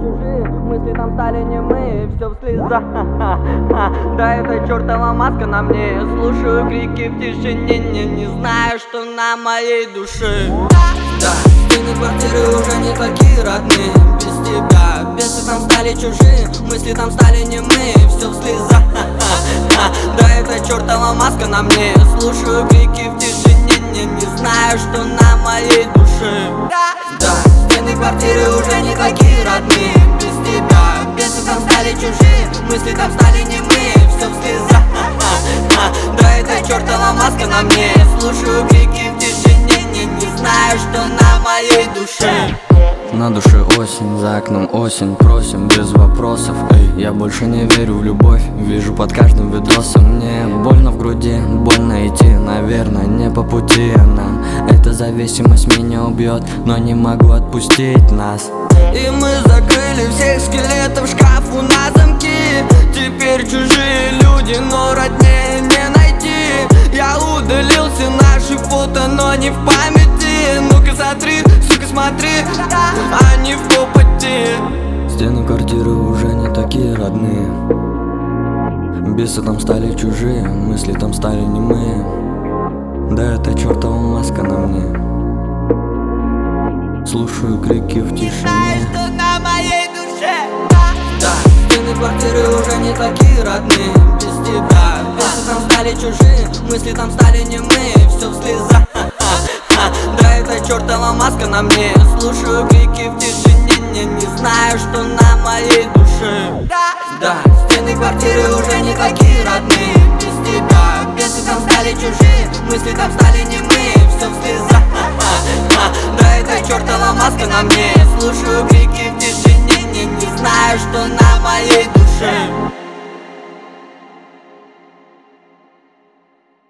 чужие, мысли там стали немые, все в слезах. Да, это чертова маска на мне. Слушаю крики в тишине, не знаю, что на моей душе. Да, стены квартиры уже не такие родные. Без тебя бесы там стали чужие, мысли там стали немые, все в слезах. Да, это чертова маска на мне. Слушаю крики в тишине, не знаю, что на моей душе. Да, стены квартиры уже не такие родные. Без тебя бесы там стали чужие, мысли там стали немые, все в слезах. Да, это чертова маска на мне. Слушаю крики в тишине, не знаю, что на моей душе. На душе осень, за окном осень, просим без вопросов. Эй, я больше не верю в любовь, вижу под каждым видосом. Мне больно в груди, больно идти, наверное, не по пути нам. Эта зависимость меня убьет, но не могу отпустить нас. И мы закрыли всех скелетов в шкафу на замки. Теперь чужие люди, но роднее не найти. Я удалил все наши фото, но не в памяти. Ну-ка смотри, сука, смотри, они в попыти. Стены квартиры уже не такие родные. Бесы там стали чужие, мысли там стали немые. Да, это чертова маска на мне. Слушаю крики в тишине. Что на моей душе. Да, стены квартиры уже не такие родные. Без тебя бесы там стали чужие, мысли там стали немые, все в слезах. Да, это чертова маска на мне. Слушаю крики в тишине, не знаю, что на моей душе. Да, стены квартиры уже не такие родные. Без тебя бесы там стали чужие, мысли там стали немые, все в слезах. Да, это чертова маска на мне. Слушаю крики в тишине, не знаю, что на моей душе.